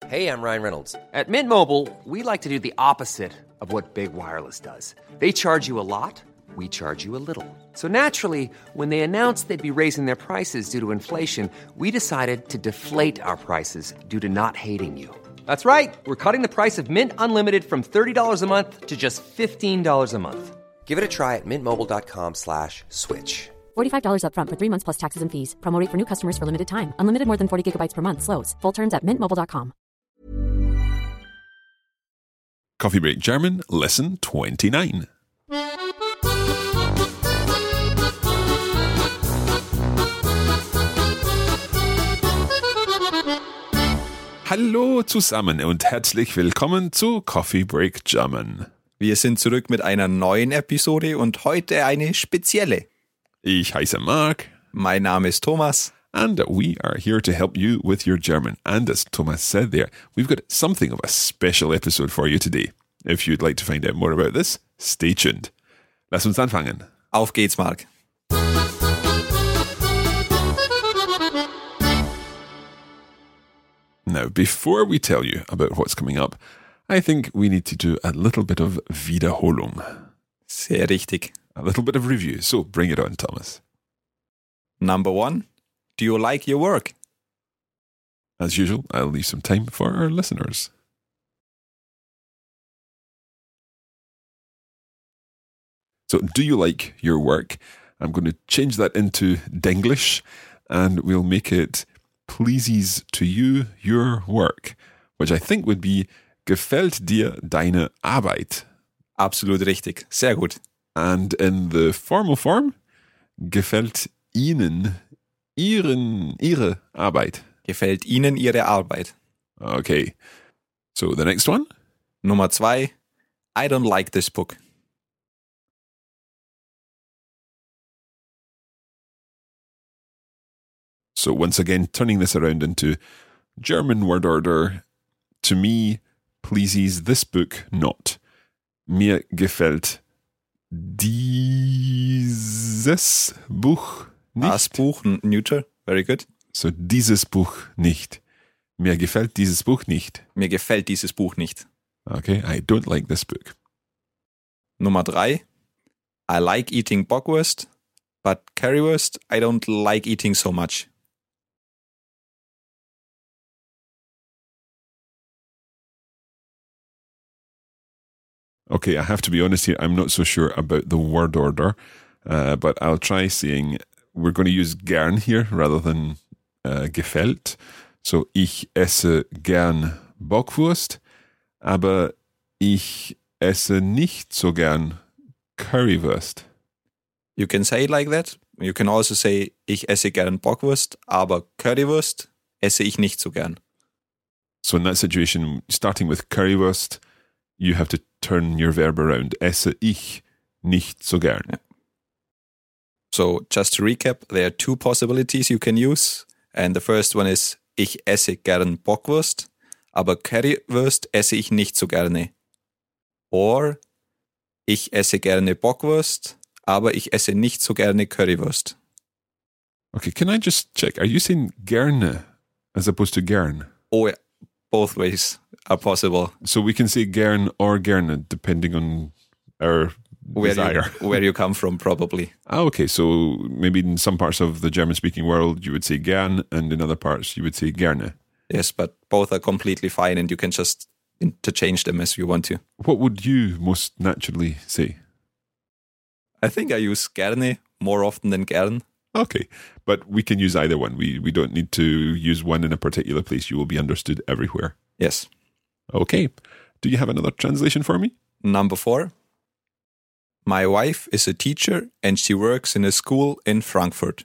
Hey, I'm Ryan Reynolds. At Mint Mobile, we like to do the opposite of what Big Wireless does. They charge you a lot, we charge you a little. So naturally, when they announced they'd be raising their prices due to inflation, we decided to deflate our prices due to not hating you. That's right. We're cutting the price of Mint Unlimited from $30 a month to just $15 a month. Give it a try at mintmobile.com/switch. $45 up front for 3 months plus taxes and fees. Promo rate for new customers for limited time. Unlimited more than 40 gigabytes per month. Slows full terms at mintmobile.com. Coffee Break German, lesson 29. Hallo zusammen und herzlich willkommen zu Coffee Break German. Wir sind zurück mit einer neuen Episode und heute eine spezielle. Ich heiße Mark. Mein Name ist Thomas. And we are here to help you with your German. And as Thomas said there, we've got something of a special episode for you today. If you'd like to find out more about this, stay tuned. Lass uns anfangen. Auf geht's, Mark. Now, before we tell you about what's coming up, I think we need to do a little bit of Wiederholung. Sehr richtig. A little bit of review. So bring it on, Thomas. Number 1. Do you like your work? As usual, I'll leave some time for our listeners. So, do you like your work? I'm going to change that into Denglish, and we'll make it pleases to you your work, which I think would be gefällt dir deine Arbeit? Absolut richtig. Sehr gut. And in the formal form, gefällt Ihnen Ihre Arbeit? Gefällt Ihnen Ihre Arbeit? Okay. So the next one? Nummer 2. I don't like this book. So once again, turning this around into German word order, to me, pleases this book not. Mir gefällt dieses Buch nicht. Das Buch, neuter, very good. So dieses Buch nicht. Mir gefällt dieses Buch nicht. Mir gefällt dieses Buch nicht. Okay, I don't like this book. Nummer 3. I like eating Bockwurst, but Currywurst I don't like eating so much. Okay, I have to be honest here, I'm not so sure about the word order, but I'll try saying, we're going to use gern here rather than gefällt. So, ich esse gern Bockwurst, aber ich esse nicht so gern Currywurst. You can say it like that. You can also say, ich esse gern Bockwurst, aber Currywurst esse ich nicht so gern. So in that situation, starting with Currywurst, you have to turn your verb around. Esse ich nicht so gern. Yeah. So just to recap, there are 2 possibilities you can use. And the first one is, ich esse gern Bockwurst, aber Currywurst esse ich nicht so gerne. Or, ich esse gerne Bockwurst, aber ich esse nicht so gerne Currywurst. Okay, can I just check? Are you saying gerne as opposed to gern? Oh, yeah. Both ways are possible. So we can say gern or gerne depending on our desire. Where you come from, probably. Okay, so maybe in some parts of the German-speaking world you would say gern, and in other parts you would say gerne. Yes, but both are completely fine, and you can just interchange them as you want to. What would you most naturally say? I think I use gerne more often than gern. Okay, but we can use either one. We don't need to use one in a particular place. You will be understood everywhere. Yes. Okay. Do you have another translation for me? Number 4. My wife is a teacher and she works in a school in Frankfurt.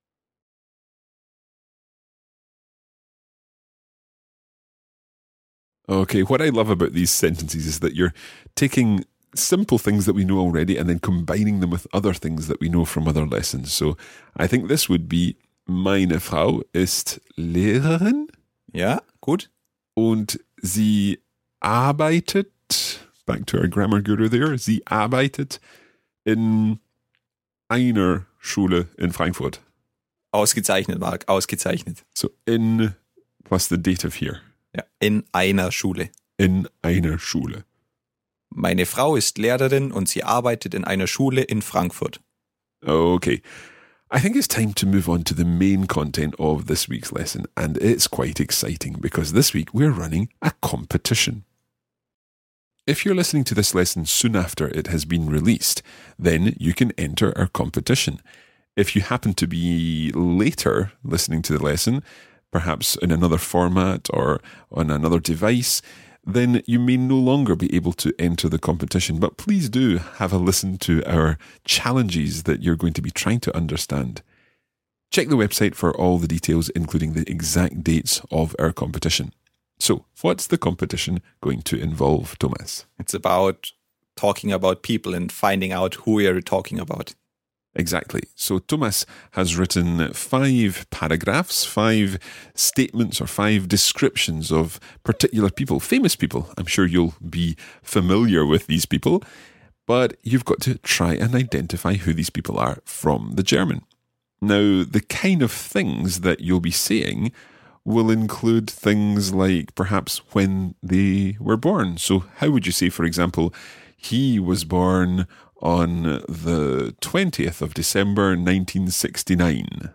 Okay, what I love about these sentences is that you're taking simple things that we know already and then combining them with other things that we know from other lessons. So I think this would be, meine Frau ist Lehrerin. Ja, gut. Und sie arbeitet, back to our grammar guru there, sie arbeitet in einer Schule in Frankfurt. Ausgezeichnet, Mark, ausgezeichnet. So in plus the dative here. Ja, in einer Schule. In einer Schule. Meine Frau ist Lehrerin und sie arbeitet in einer Schule in Frankfurt. Okay. I think it's time to move on to the main content of this week's lesson, and it's quite exciting because this week we're running a competition. If you're listening to this lesson soon after it has been released, then you can enter our competition. If you happen to be later listening to the lesson, perhaps in another format or on another device, then you may no longer be able to enter the competition. But please do have a listen to our challenges that you're going to be trying to understand. Check the website for all the details, including the exact dates of our competition. So, what's the competition going to involve, Thomas? It's about talking about people and finding out who we are talking about. Exactly. So Thomas has written 5 paragraphs, 5 statements or 5 descriptions of particular people, famous people. I'm sure you'll be familiar with these people, but you've got to try and identify who these people are from the German. Now, the kind of things that you'll be saying will include things like perhaps when they were born. So how would you say, for example, he was born on the 20th of December 1969.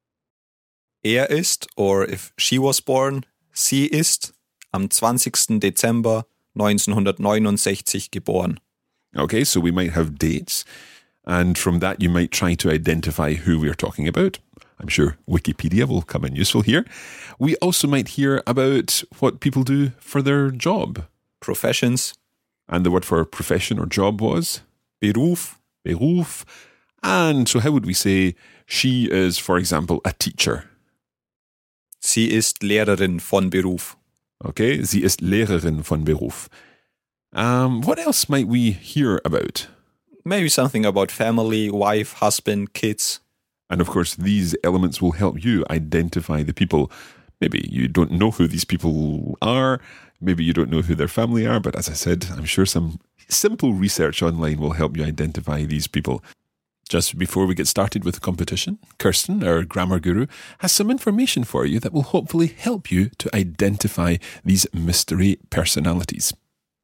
Ist, or if she was born, sie ist am 20. Dezember 1969 geboren. Okay, so we might have dates, and from that you might try to identify who we're talking about. I'm sure Wikipedia will come in useful here. We also might hear about what people do for their job. Professions. And the word for profession or job was? Beruf. Beruf. And so how would we say she is, for example, a teacher? Sie ist Lehrerin von Beruf. Okay, sie ist Lehrerin von Beruf. What else might we hear about? Maybe something about family, wife, husband, kids. And of course, these elements will help you identify the people. Maybe you don't know who these people are. Maybe you don't know who their family are. But as I said, I'm sure some simple research online will help you identify these people. Just before we get started with the competition, Kirsten, our grammar guru, has some information for you that will hopefully help you to identify these mystery personalities.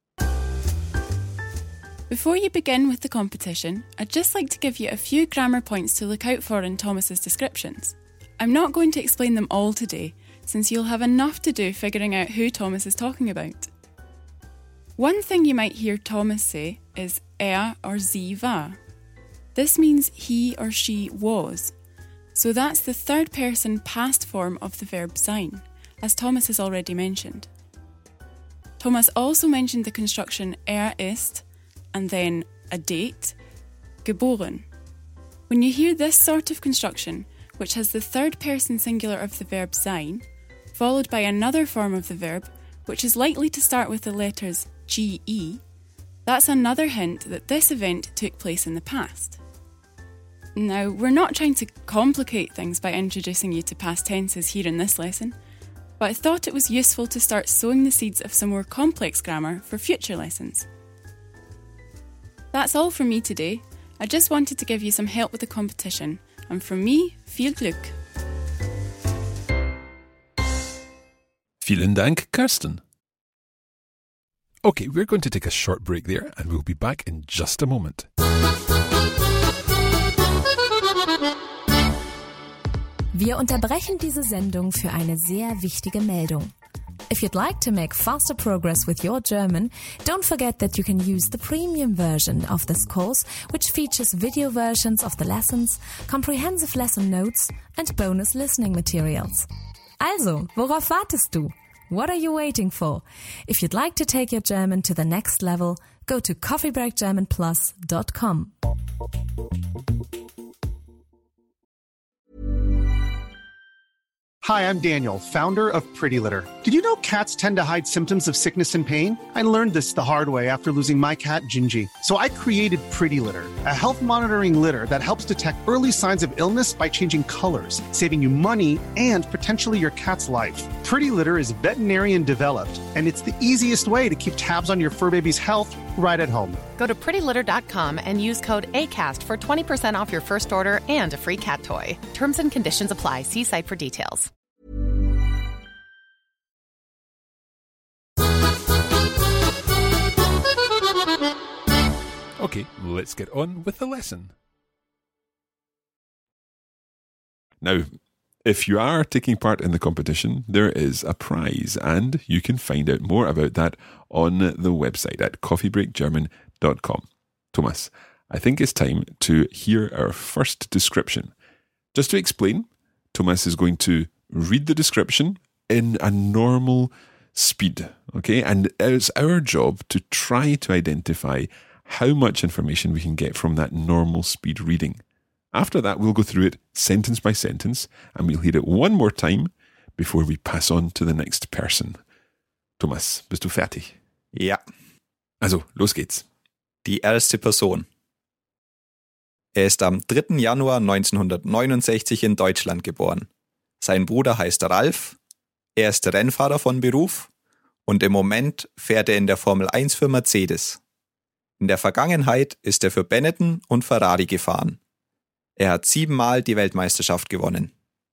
Before you begin with the competition, I'd just like to give you a few grammar points to look out for in Thomas's descriptions. I'm not going to explain them all today, since you'll have enough to do figuring out who Thomas is talking about. One thing you might hear Thomas say is or sie war. This means he or she was. So that's the third person past form of the verb sein, as Thomas has already mentioned. Thomas also mentioned the construction ist, and then a date, geboren. When you hear this sort of construction, which has the third person singular of the verb sein, followed by another form of the verb, which is likely to start with the letters GE, that's another hint that this event took place in the past. Now, we're not trying to complicate things by introducing you to past tenses here in this lesson, but I thought it was useful to start sowing the seeds of some more complex grammar for future lessons. That's all from me today. I just wanted to give you some help with the competition, and from me, viel Glück. Vielen Dank, Kirsten. Okay, we're going to take a short break there, and we'll be back in just a moment. Wir unterbrechen diese Sendung für eine sehr wichtige Meldung. If you'd like to make faster progress with your German, don't forget that you can use the premium version of this course, which features video versions of the lessons, comprehensive lesson notes, and bonus listening materials. Also, worauf wartest du? What are you waiting for? If you'd like to take your German to the next level, go to coffeebreakgermanplus.com. Hi, I'm Daniel, founder of Pretty Litter. Did you know cats tend to hide symptoms of sickness and pain? I learned this the hard way after losing my cat, Gingy. So I created Pretty Litter, a health monitoring litter that helps detect early signs of illness by changing colors, saving you money and potentially your cat's life. Pretty Litter is veterinarian developed, and it's the easiest way to keep tabs on your fur baby's health right at home. Go to prettylitter.com and use code ACAST for 20% off your first order and a free cat toy. Terms and conditions apply. See site for details. Okay, let's get on with the lesson. Now, if you are taking part in the competition, there is a prize, and you can find out more about that on the website at coffeebreakgerman.com. Thomas, I think it's time to hear our first description. Just to explain, Thomas is going to read the description in a normal speed, okay? And it's our job to try to identify how much information we can get from that normal speed reading. After that, we'll go through it sentence by sentence, and we'll hear it one more time before we pass on to the next person. Thomas, bist du fertig? Ja. Also, los geht's. Die erste Person. Er ist am 3. Januar 1969 in Deutschland geboren. Sein Bruder heißt Ralf, er ist Rennfahrer von Beruf und im Moment fährt er in der Formel 1 für Mercedes. In der Vergangenheit ist er für Benetton und Ferrari gefahren. Er hat 7-mal die Weltmeisterschaft gewonnen.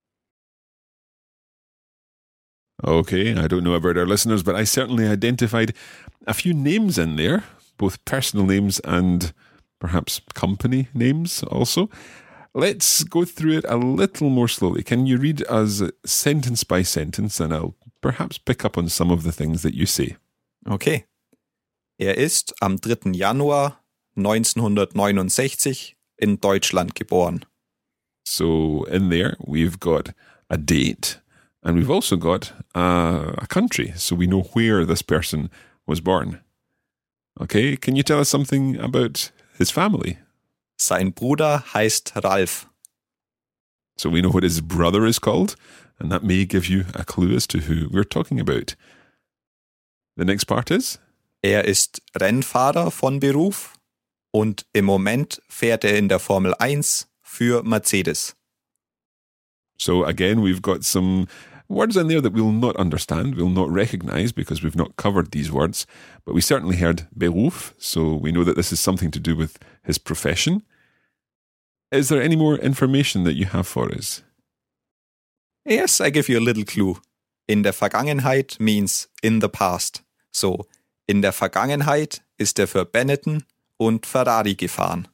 Okay, I don't know about our listeners, but I certainly identified a few names in there, both personal names and perhaps company names also. Let's go through it a little more slowly. Can you read us sentence by sentence, and I'll perhaps pick up on some of the things that you say. Okay. Er ist am 3. Januar 1969 in Deutschland geboren. So in there, we've got a date, and we've also got a country, so we know where this person was born. Okay, can you tell us something about his family? Sein Bruder heißt Ralf. So we know what his brother is called, and that may give you a clue as to who we're talking about. The next part is? Er ist Rennfahrer von Beruf und im Moment fährt er in der Formel 1 für Mercedes. So again, we've got some words in there that we'll not understand, we'll not recognize because we've not covered these words, but we certainly heard Beruf, so we know that this is something to do with his profession. Is there any more information that you have for us? Yes, I give you a little clue. In der Vergangenheit means in the past. So, in der Vergangenheit ist er für Benetton und Ferrari gefahren.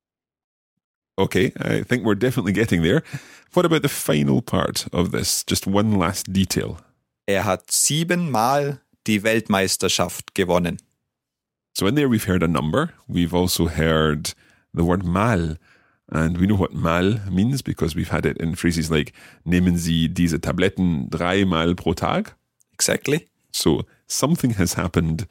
Okay, I think we're definitely getting there. What about the final part of this? Just one last detail. Er hat 7-mal die Weltmeisterschaft gewonnen. So in there we've heard a number. We've also heard the word mal. And we know what mal means because we've had it in phrases like nehmen Sie diese Tabletten 3-mal pro Tag? Exactly. So something has happened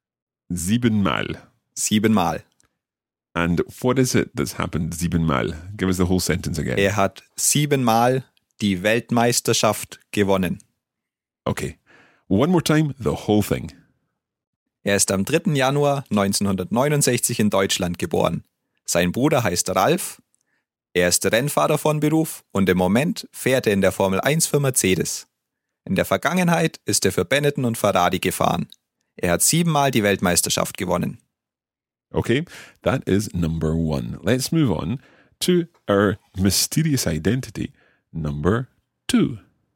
7-mal. 7-mal. And what is it that's happened 7-mal? Give us the whole sentence again. Er hat 7-mal die Weltmeisterschaft gewonnen. Okay. One more time, the whole thing. Er ist am 3. Januar 1969 in Deutschland geboren. Sein Bruder heißt Ralf. Er ist Rennfahrer von Beruf und im Moment fährt er in der Formel 1 für Mercedes. In der Vergangenheit ist er für Benetton und Ferrari gefahren. Er hat 7-mal die Weltmeisterschaft gewonnen. Okay, that is number 1. Let's move on to our mysterious identity, number 2.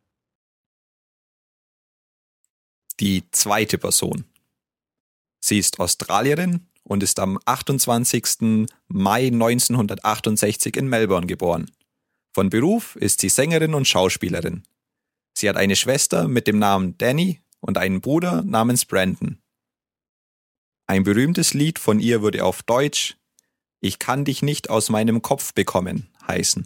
Die zweite Person. Sie ist Australierin und ist am 28. Mai 1968 in Melbourne geboren. Von Beruf ist sie Sängerin und Schauspielerin. Sie hat eine Schwester mit dem Namen Danny und einen Bruder namens Brandon. Ein berühmtes Lied von ihr würde auf Deutsch "Ich kann dich nicht aus meinem Kopf bekommen" heißen.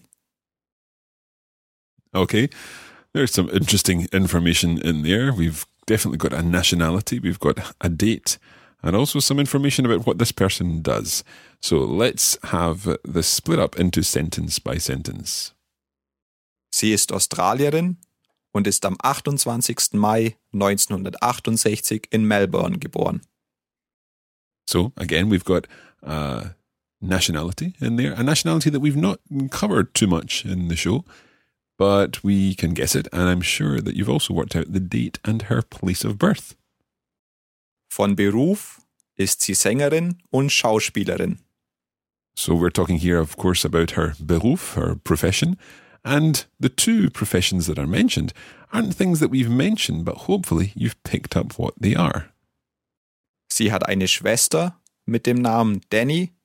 Okay, there's some interesting information in there. We've definitely got a nationality, we've got a date, and also some information about what this person does. So let's have this split up into sentence by sentence. Sie ist Australierin und ist am 28. Mai 1968 in Melbourne geboren. So again, we've got nationality in there, a nationality that we've not covered too much in the show, but we can guess it, and I'm sure that you've also worked out the date and her place of birth. Von Beruf ist sie Sängerin und Schauspielerin. So we're talking here, of course, about her Beruf, her profession, and the two professions that are mentioned aren't things that we've mentioned, but hopefully you've picked up what they are. Sie hat eine Schwester mit dem Namen Danny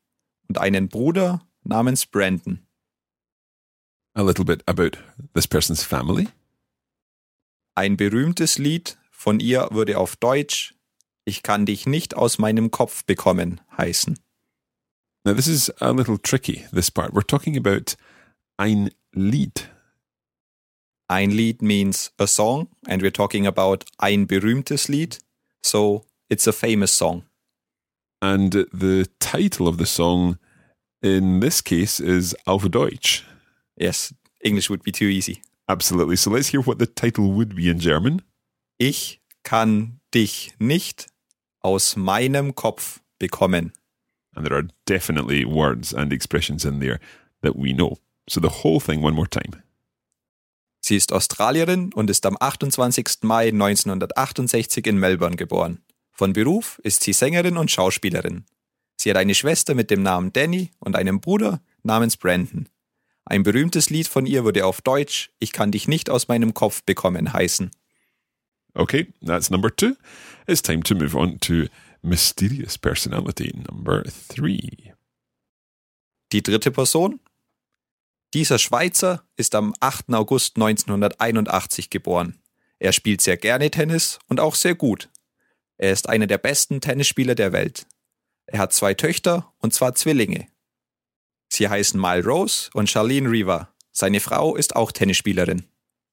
und einen Bruder namens Brandon. A little bit about this person's family. Ein berühmtes Lied von ihr würde auf Deutsch "Ich kann dich nicht aus meinem Kopf bekommen" heißen. Now this is a little tricky, this part. We're talking about ein Lied. Ein Lied means a song, and we're talking about ein berühmtes Lied, so it's a famous song. And the title of the song in this case is Auf Deutsch. Yes, English would be too easy. Absolutely. So let's hear what the title would be in German. Ich kann dich nicht aus meinem Kopf bekommen. And there are definitely words and expressions in there that we know. So the whole thing one more time. Sie ist Australierin und ist am 28. Mai 1968 in Melbourne geboren. Von Beruf ist sie Sängerin und Schauspielerin. Sie hat eine Schwester mit dem Namen Danny und einen Bruder namens Brandon. Ein berühmtes Lied von ihr würde auf Deutsch "Ich kann dich nicht aus meinem Kopf bekommen" heißen. Okay, that's number 2. It's time to move on to mysterious personality number 3. Die dritte Person? Dieser Schweizer ist am 8. August 1981 geboren. Er spielt sehr gerne Tennis und auch sehr gut. Er ist einer der besten Tennisspieler der Welt. Er hat 2 Töchter, und zwar Zwillinge. Sie heißen Mile Rose und Charlene Riva. Seine Frau ist auch Tennisspielerin.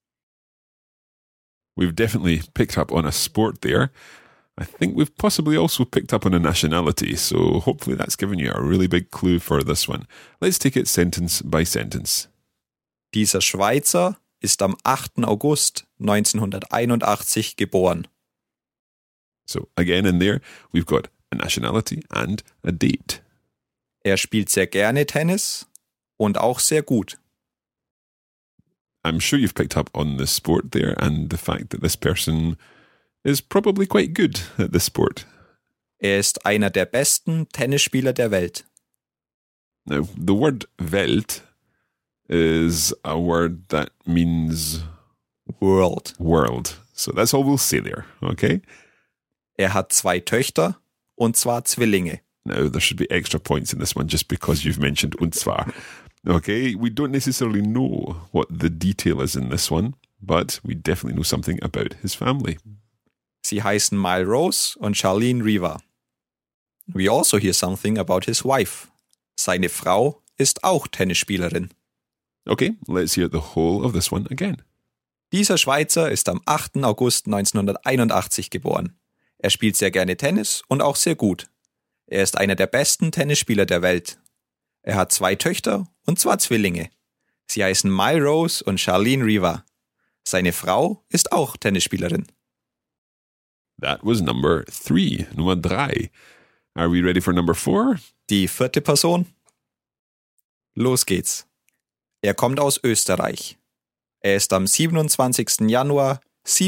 We've definitely picked up on a sport there. I think we've possibly also picked up on a nationality, so hopefully that's given you a really big clue for this one. Let's take it sentence by sentence. Dieser Schweizer ist am 8. August 1981 geboren. So again in there, we've got a nationality and a date. Er spielt sehr gerne Tennis und auch sehr gut. I'm sure you've picked up on the sport there and the fact that this person is probably quite good at this sport. Er ist einer der besten Tennisspieler der Welt. Now, the word Welt is a word that means World. So that's all we'll say there, okay? Er hat 2 Töchter, und zwar Zwillinge. Now, there should be extra points in this one just because you've mentioned und zwar. Okay, we don't necessarily know what the detail is in this one, but we definitely know something about his family. Sie heißen Mile Rose und Charlene Riva. We also hear something about his wife. Seine Frau ist auch Tennisspielerin. Okay, let's hear the whole of this one again. Dieser Schweizer ist am 8. August 1981 geboren. Er spielt sehr gerne Tennis und auch sehr gut. Er ist einer der besten Tennisspieler der Welt. Er hat 2 Töchter, und zwar Zwillinge. Sie heißen Mile Rose und Charlene Riva. Seine Frau ist auch Tennisspielerin. That was number 3, Nummer 3. Are we ready for number 4? Die 4. Person? Los geht's. Er kommt aus Österreich. Er ist am 27. Januar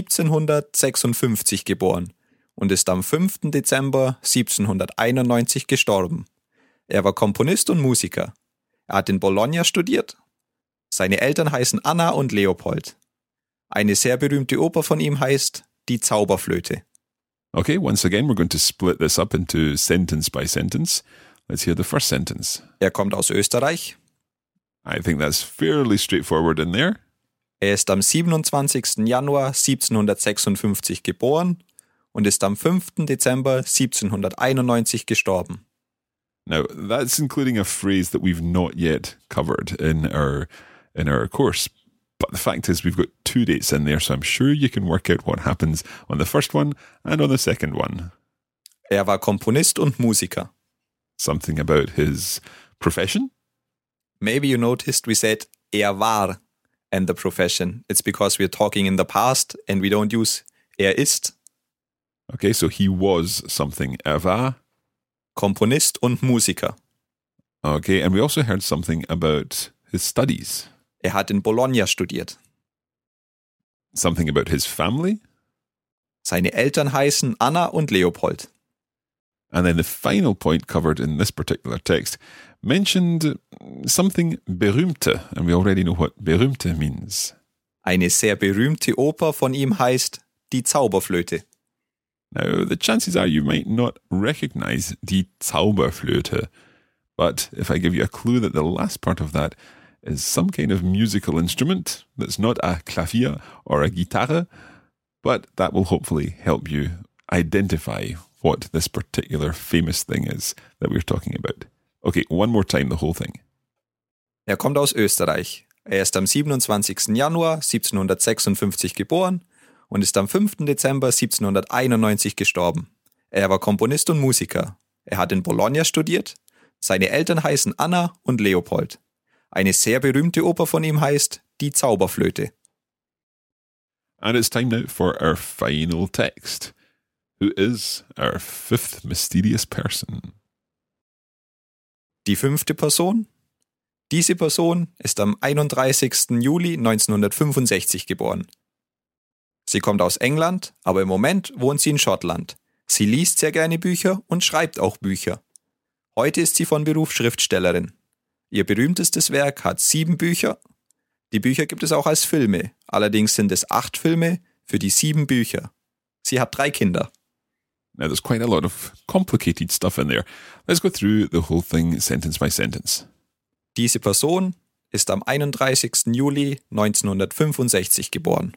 1756 geboren und ist am 5. Dezember 1791 gestorben. Er war Komponist und Musiker. Er hat in Bologna studiert. Seine Eltern heißen Anna und Leopold. Eine sehr berühmte Oper von ihm heißt Die Zauberflöte. Okay, once again, we're going to split this up into sentence by sentence. Let's hear the first sentence. Er kommt aus Österreich. I think that's fairly straightforward in there. Er ist am 27. Januar 1756 geboren und ist am 5. Dezember 1791 gestorben. Now, that's including a phrase that we've not yet covered in our course. But the fact is we've got 2 dates in there, so I'm sure you can work out what happens on the first one and on the second one. Er war Komponist und Musiker. Something about his profession? Maybe you noticed we said er war and the profession. It's because we're talking in the past and we don't use er ist. Okay, so he was something. Er war Komponist und Musiker. Okay, and we also heard something about his studies. Er hat in Bologna studiert. Something about his family. Seine Eltern heißen Anna und Leopold. And then the final point covered in this particular text mentioned something berühmte, and we already know what berühmte means. Eine sehr berühmte Oper von ihm heißt Die Zauberflöte. Now, the chances are you might not recognize Die Zauberflöte, But if I give you a clue that the last part of that is some kind of musical instrument that's not a clavier or a guitarra, but that will hopefully help you identify what this particular famous thing is that we're talking about. Okay, one more time, the whole thing. Er kommt aus Österreich. Er ist am 27. Januar 1756 geboren und ist am 5. Dezember 1791 gestorben. Er war Komponist und Musiker. Er hat in Bologna studiert. Seine Eltern heißen Anna und Leopold. Eine sehr berühmte Oper von ihm heißt Die Zauberflöte. And it's time now for our final text. Who is our fifth mysterious person? Die 5. Person? Diese Person ist am 31. Juli 1965 geboren. Sie kommt aus England, aber im Moment wohnt sie in Schottland. Sie liest sehr gerne Bücher und schreibt auch Bücher. Heute ist sie von Beruf Schriftstellerin. Ihr berühmtestes Werk hat 7 Bücher. Die Bücher gibt es auch als Filme, allerdings sind es 8 Filme für die 7 Bücher. Sie hat 3 Kinder. Now there's quite a lot of complicated stuff in there. Let's go through the whole thing sentence by sentence. Diese Person ist am 31. Juli 1965 geboren.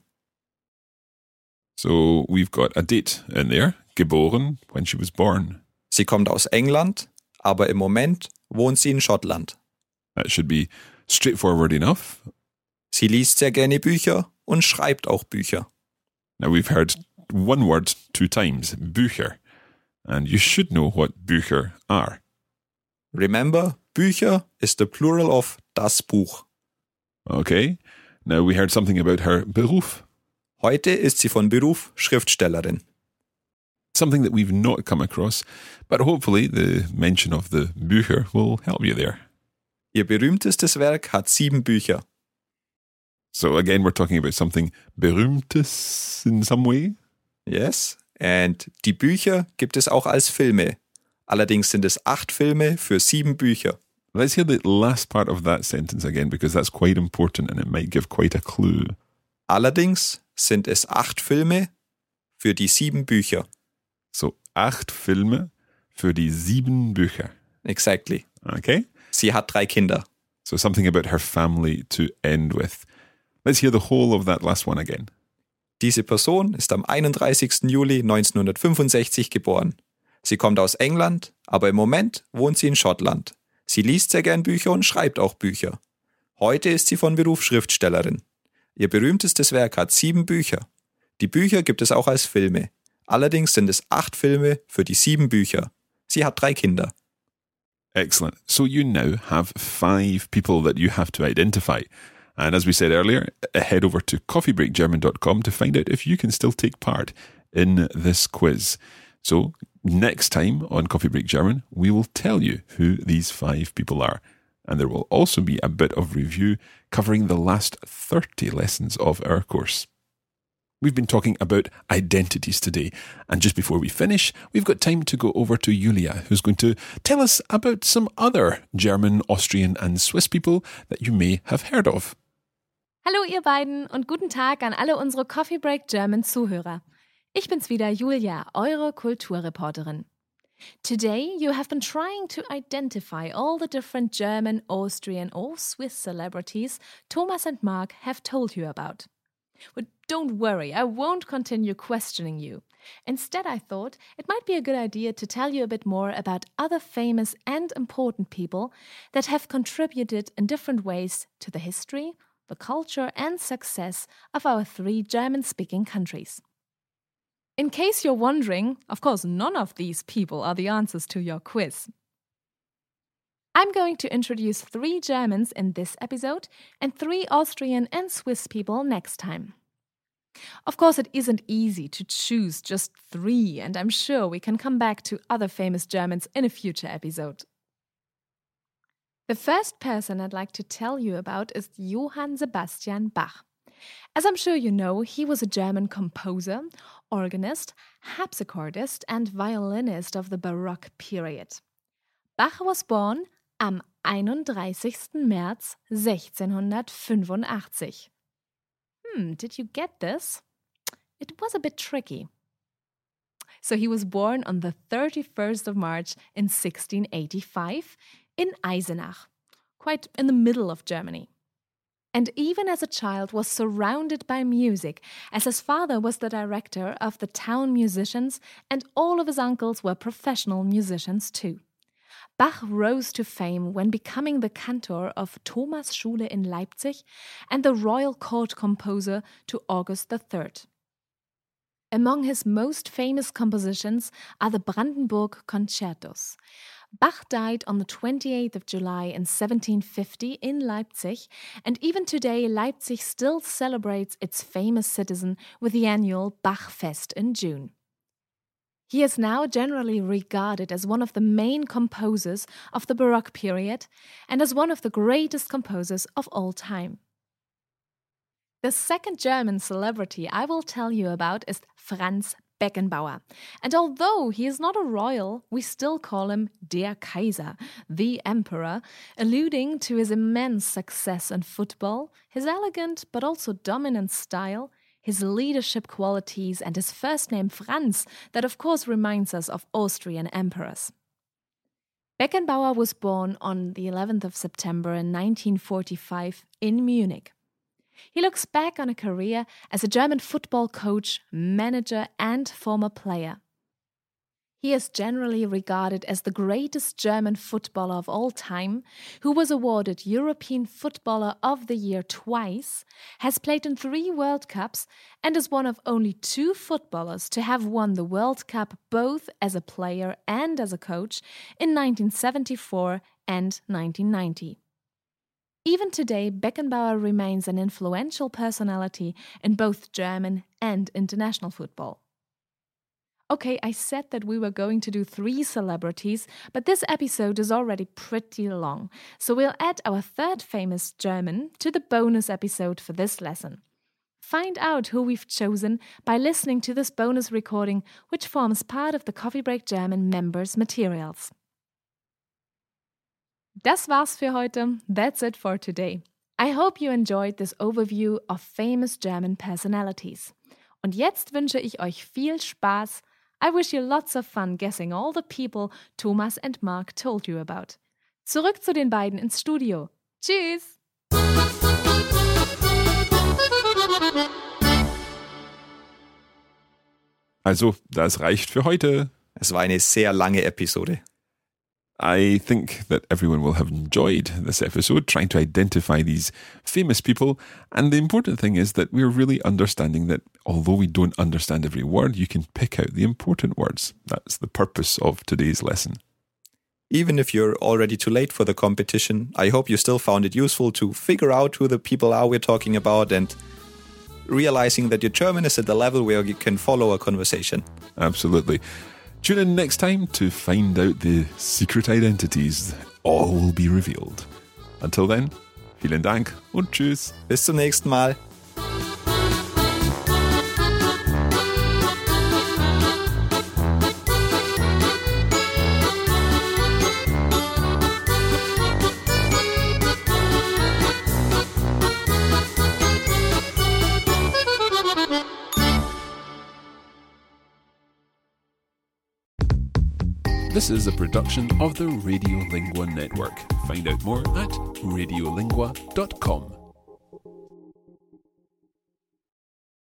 So we've got a date in there, geboren, when she was born. Sie kommt aus England, aber im Moment wohnt sie in Schottland. That should be straightforward enough. Sie liest sehr gerne Bücher und schreibt auch Bücher. Now we've heard one word 2 times, Bücher. And you should know what Bücher are. Remember, Bücher is the plural of das Buch. Okay, now we heard something about her Beruf. Heute ist sie von Beruf Schriftstellerin. Something that we've not come across, but hopefully the mention of the Bücher will help you there. Ihr berühmtestes Werk hat 7 Bücher. So again, we're talking about something Berühmtes in some way. Yes, and die Bücher gibt es auch als Filme. Allerdings sind es 8 Filme für 7 Bücher. Let's hear the last part of that sentence again, because that's quite important and it might give quite a clue. Allerdings sind es 8 Filme für die 7 Bücher. So 8 Filme für die 7 Bücher. Exactly. Okay. Sie hat 3 Kinder. So something about her family to end with. Let's hear the whole of that last one again. Diese Person ist am 31. Juli 1965 geboren. Sie kommt aus England, aber im Moment wohnt sie in Schottland. Sie liest sehr gern Bücher und schreibt auch Bücher. Heute ist sie von Beruf Schriftstellerin. Ihr berühmtestes Werk hat 7 Bücher. Die Bücher gibt es auch als Filme. Allerdings sind es 8 Filme für die 7 Bücher. Sie hat 3 Kinder. Excellent. So you now have 5 people that you have to identify. And as we said earlier, head over to coffeebreakgerman.com to find out if you can still take part in this quiz. So next time on Coffee Break German, we will tell you who these 5 people are. And there will also be a bit of review covering the last 30 lessons of our course. We've been talking about identities today. And just before we finish, we've got time to go over to Julia, who's going to tell us about some other German, Austrian and Swiss people that you may have heard of. Hallo ihr beiden und guten Tag an alle unsere Coffee Break German Zuhörer. Ich bin's wieder, Julia, eure Kulturreporterin. Today you have been trying to identify all the different German, Austrian or Swiss celebrities Thomas and Mark have told you about. But don't worry, I won't continue questioning you. Instead, I thought it might be a good idea to tell you a bit more about other famous and important people that have contributed in different ways to the history, the culture and success of our 3 German-speaking countries. In case you're wondering, of course, none of these people are the answers to your quiz. I'm going to introduce 3 Germans in this episode and 3 Austrian and Swiss people next time. Of course, it isn't easy to choose just 3, and I'm sure we can come back to other famous Germans in a future episode. The first person I'd like to tell you about is Johann Sebastian Bach. As I'm sure you know, he was a German composer, organist, harpsichordist and violinist of the Baroque period. Bach was born am 31. März 1685. Did you get this? It was a bit tricky. So he was born on the 31st of March in 1685 in Eisenach, quite in the middle of Germany. And even as a child was surrounded by music, as his father was the director of the town musicians and all of his uncles were professional musicians too. Bach rose to fame when becoming the cantor of Thomasschule in Leipzig and the royal court composer to August III. Among his most famous compositions are the Brandenburg Concertos. Bach died on the 28th of July in 1750 in Leipzig, and even today Leipzig still celebrates its famous citizen with the annual Bachfest in June. He is now generally regarded as one of the main composers of the Baroque period and as one of the greatest composers of all time. The second German celebrity I will tell you about is Franz Beckenbauer. And although he is not a royal, we still call him Der Kaiser, the Emperor, alluding to his immense success in football, his elegant but also dominant style, his leadership qualities, and his first name Franz, that of course reminds us of Austrian emperors. Beckenbauer was born on the 11th of September in 1945 in Munich. He looks back on a career as a German football coach, manager, and former player. He is generally regarded as the greatest German footballer of all time, who was awarded European Footballer of the Year twice, has played in 3 World Cups, and is one of only 2 footballers to have won the World Cup both as a player and as a coach in 1974 and 1990. Even today, Beckenbauer remains an influential personality in both German and international football. Okay, I said that we were going to do 3 celebrities, but this episode is already pretty long, so we'll add our third famous German to the bonus episode for this lesson. Find out who we've chosen by listening to this bonus recording, which forms part of the Coffee Break German members' materials. Das war's für heute. That's it for today. I hope you enjoyed this overview of famous German personalities. Und jetzt wünsche ich euch viel Spaß. I wish you lots of fun guessing all the people Thomas and Mark told you about. Zurück zu den beiden ins Studio. Tschüss! Also, das reicht für heute. Es war eine sehr lange Episode. I think that everyone will have enjoyed this episode, trying to identify these famous people. And the important thing is that we're really understanding that although we don't understand every word, you can pick out the important words. That's the purpose of today's lesson. Even if you're already too late for the competition, I hope you still found it useful to figure out who the people are we're talking about and realizing that your German is at the level where you can follow a conversation. Absolutely. Tune in next time to find out the secret identities. All will be revealed. Until then, vielen Dank und tschüss. Bis zum nächsten Mal. This is a production of the Radiolingua Network. Find out more at radiolingua.com.